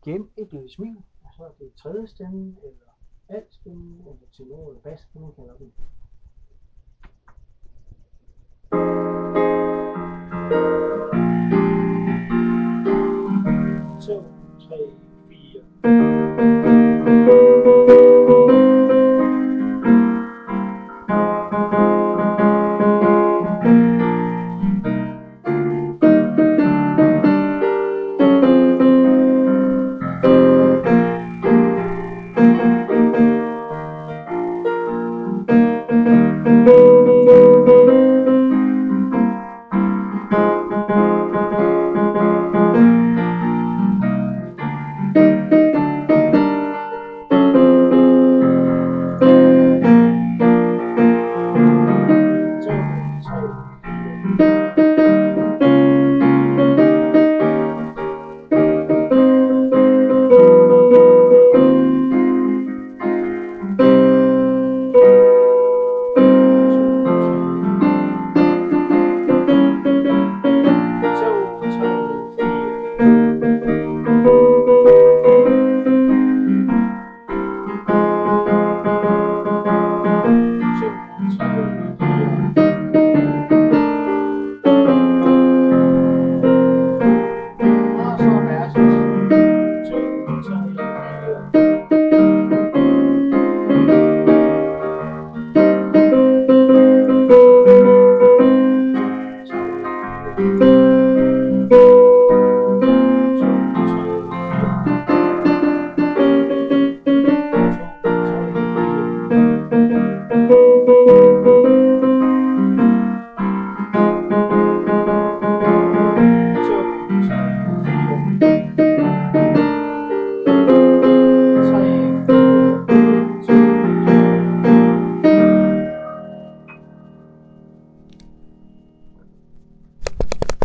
gem et lille smil, og så er det tredje stemme, eller alt stemme, eller tenor, eller bas, som man kalder den. 2, 3, 4.